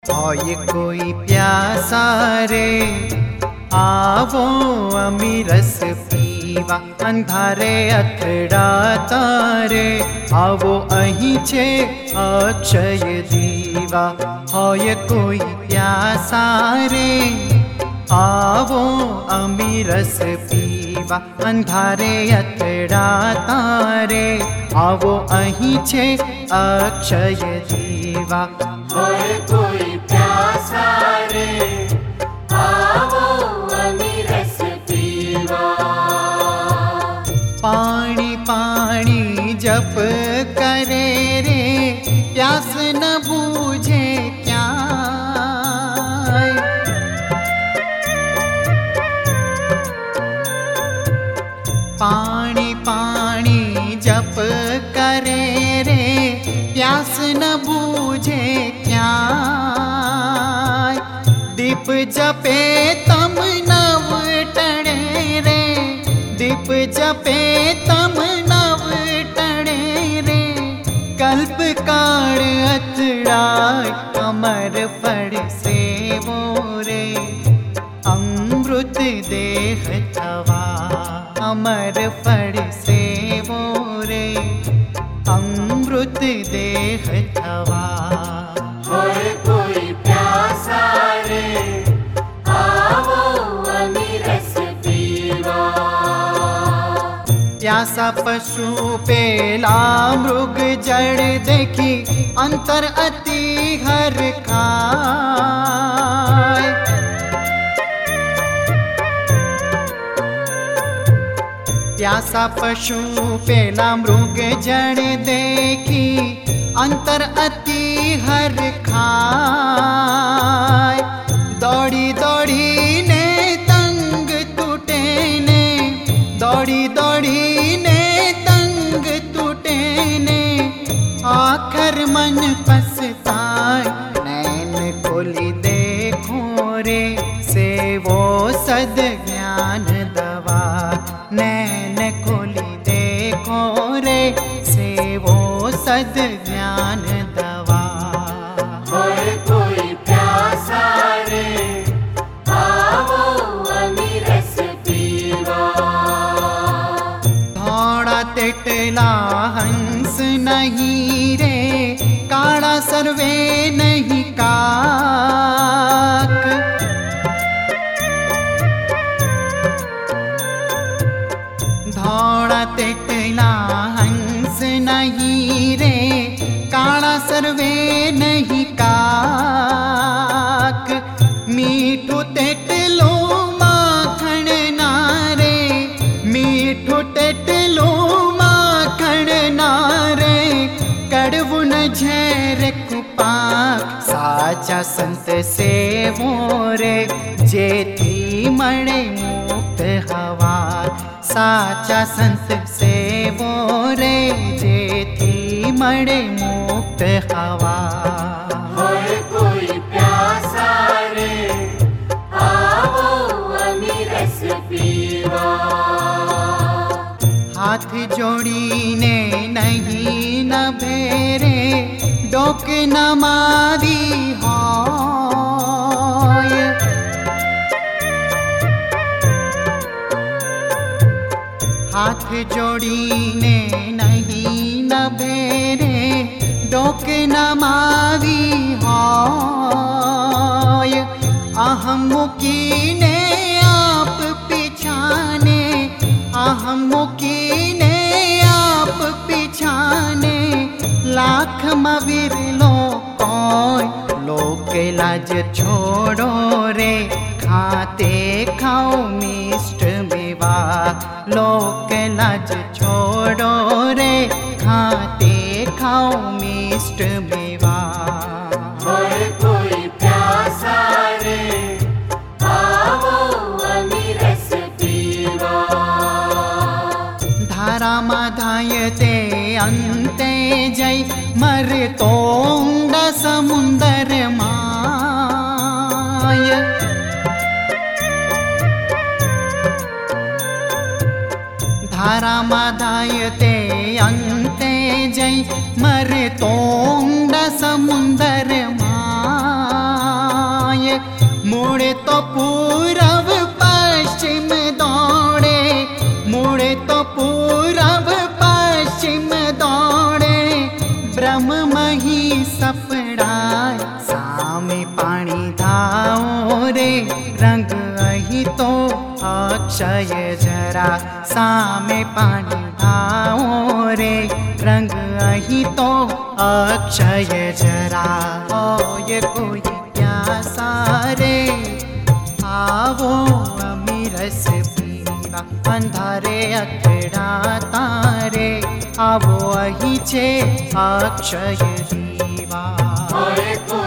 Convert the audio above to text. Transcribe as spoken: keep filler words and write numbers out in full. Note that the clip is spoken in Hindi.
होय कोई प्यासा रे आवो अमीरस पीवा, अंधारे अथड़ाता रे आवो अहीं छे अक्षय दीवा। होय कोई प्यासा रे आवो अमीरस पीवा, अंधारे अथड़ाता रे आवो अहीं छे अक्षय दीवा। होय कोई प्यासा रे आवो अमीरस पीवा। पानी पानी जप करे रे प्यास न बूझे क्या। पानी पानी जप करे रे प्यास न बूझे क्या। दीप जपे तम नव टणे रे, दीप जपे तम नव टणे रे। कल्प काल अथड़ाय अमर फल सेवो रे, अमृत देह थवा अमर फल सेवो रे, अमृत देह थवा। होय कोई प्यासा रे आवो अमीरस पीवा। प्यासा पशु पेला मृग जड़ देखी अंतर अति हर खाय। प्यासा पशु पेला मृग जड़ देखी अंतर अति हर खाय। दौड़ी दौड़ी ने तंग टूटे ने, दौड़ी दौड़ी ने तंग टूटे ने। आखर मन पछताए नैन खोली देखो रे, सेवो सद ज्ञान दवा। नैन खोली देखो रे सेवो सद ज्ञान दवा। होय कोई प्यासा रे आवो अमीरस पीवा। धौड़ा तिटला हंस नहीं रे, काड़ा सर्वे नहीं काक। धौड़ा तिटला हंस नहीं रे, काड़ा सर्वे नहीं काक। मीठू तिटलो माखण नारे, मीठू तिटलो माखण नारे। कड़वू न झेर कुपाक साचा संत सेवो रे, जेथी मणे मुक्त हवा। साचा संत सेवो रे, जेथी मणे मुक्त हवा। होय कोई प्यासा रे आवो अमीरस पीवा। हाथ जोड़ीने नहीं न भेरे, डोक न मारी होय। हाथ जोड़ीने नहीं न भेरे, डोक न मारी होय। अहम मुकीने आप पिछाने, अहम मुकीने आप पिछाने। लाख मविरलो कोय लोक लाज छोड़ो रे, खाते खाओ मिष्ट मेवा। लोक लाज छोड़ो रे, खाते खाओ मिष्ट मेवा। होय कोई प्यासा रे आवो अमीरस पीवा। धारा माधायते अंते जय, मरतोंड समुंदर माय। धारा माधायते अंते जय, मरतोंड समुंदर माय। मुड़े तो पूरब पश्चिम दौड़े, मुड़े तो पूरब पश्चिम दौड़े, ब्रह्म मही सपड़ाए सामे पानी धाओ रे, रंग अही तो अक्षय जरा, सामे पानी धाओ रे, रंग अही तो अक्षय जरा। ओ ये कोई प्यासा रे, आवो अमीरस पीवा, अंधारे अखड़ा तारे, आवो अही छे अक्षय दीवा। होय को